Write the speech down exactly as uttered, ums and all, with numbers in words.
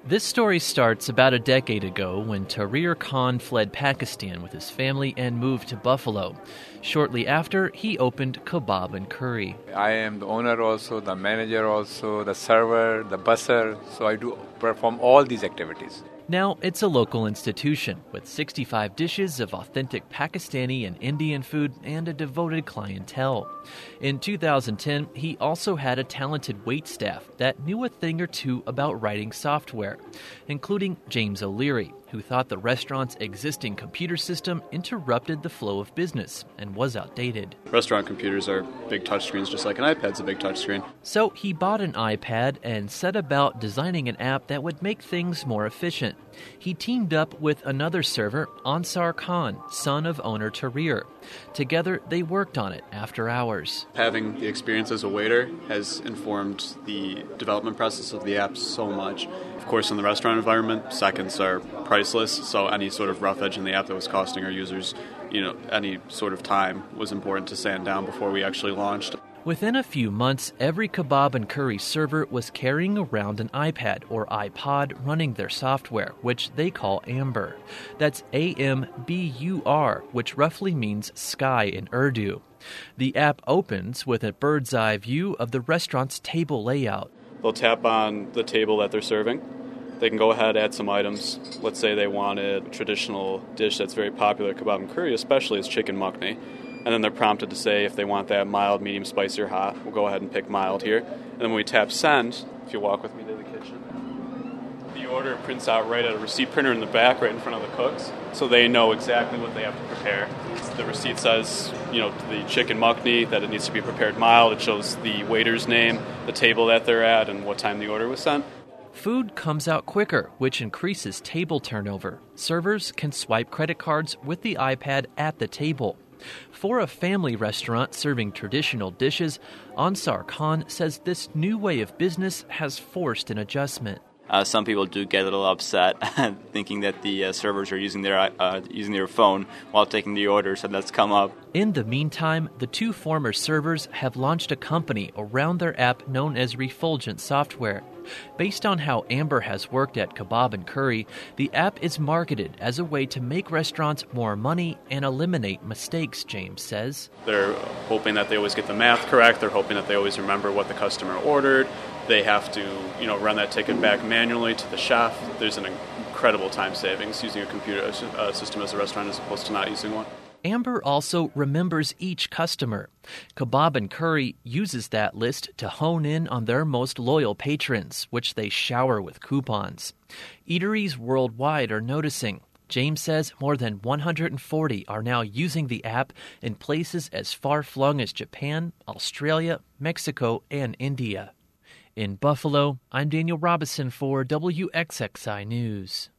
This story starts about a decade ago when Tahrir Khan fled Pakistan with his family and moved to Buffalo. Shortly after, he opened Kebab and Curry. I am the owner also, the manager also, the server, the busser, so I do perform all these activities. Now, it's a local institution with sixty-five dishes of authentic Pakistani and Indian food and a devoted clientele. In two thousand ten, he also had a talented waitstaff that knew a thing or two about writing software, including James O'Leary, who thought the restaurant's existing computer system interrupted the flow of business and was outdated. Restaurant computers are big touchscreens, just like an iPad's a big touchscreen. So he bought an iPad and set about designing an app that would make things more efficient. He teamed up with another server, Ansar Khan, son of owner Tahrir. Together, they worked on it after hours. Having the experience as a waiter has informed the development process of the app so much. Of course, in the restaurant environment, seconds are priceless, so any sort of rough edge in the app that was costing our users, you know, any sort of time was important to sand down before we actually launched. Within a few months, every Kebab and Curry server was carrying around an iPad or iPod running their software, which they call Amber. That's A M B U R, which roughly means sky in Urdu. The app opens with a bird's eye view of the restaurant's table layout. They'll tap on the table that they're serving. They can go ahead and add some items. Let's say they wanted a traditional dish that's very popular at Kebab and Curry, especially is chicken makhni. And then they're prompted to say if they want that mild, medium, spicy, or hot. We'll go ahead and pick mild here. And then when we tap send, if you walk with me to the kitchen, the order prints out right at a receipt printer in the back, right in front of the cooks, so they know exactly what they have to prepare. The receipt says, you know, the chicken makhni, that it needs to be prepared mild. It shows the waiter's name, the table that they're at, and what time the order was sent. Food comes out quicker, which increases table turnover. Servers can swipe credit cards with the iPad at the table. For a family restaurant serving traditional dishes, Ansar Khan says this new way of business has forced an adjustment. Uh, some people do get a little upset, thinking that the uh, servers are using their uh, using their phone while taking the order, so that's come up. In the meantime, the two former servers have launched a company around their app known as Refulgent Software. Based on how Amber has worked at Kebab and Curry, the app is marketed as a way to make restaurants more money and eliminate mistakes, James says. They're hoping that they always get the math correct. They're hoping that they always remember what the customer ordered. They have to, you know, run that ticket back manually to the chef. There's an incredible time savings using a computer uh, system as a restaurant as opposed to not using one. Amber also remembers each customer. Kebab and Curry uses that list to hone in on their most loyal patrons, which they shower with coupons. Eateries worldwide are noticing. James says more than one hundred forty are now using the app in places as far-flung as Japan, Australia, Mexico, and India. In Buffalo, I'm Daniel Robison for W X X I News.